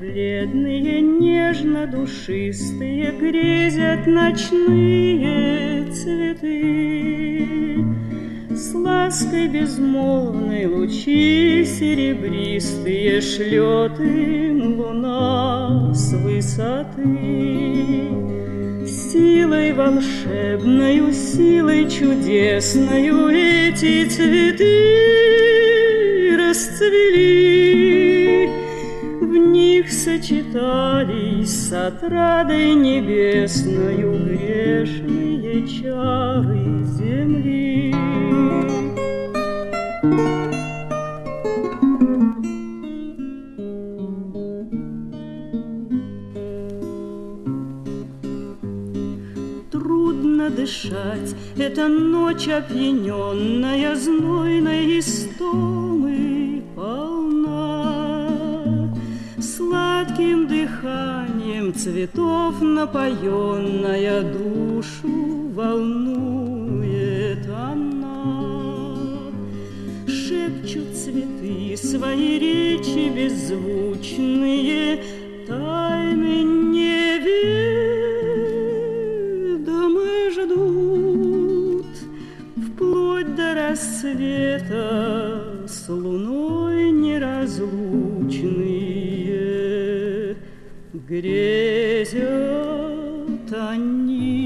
бледные, нежно-душистые, грезят ночные цветы. С лаской безмолвной лучи серебристые шлет им луна с высоты. Силой волшебною, силой чудесною эти цветы расцвели. В них сочетались с отрадой небесною грешные чары земли. Трудно дышать, эта ночь опьяненная знойной истомы полна. Сладким дыханием цветов напоенная душу волнует она. Шепчут цветы свои речи беззвучные, тайны неведомы ждут. Вплоть до рассвета с луной неразлучные грезят они.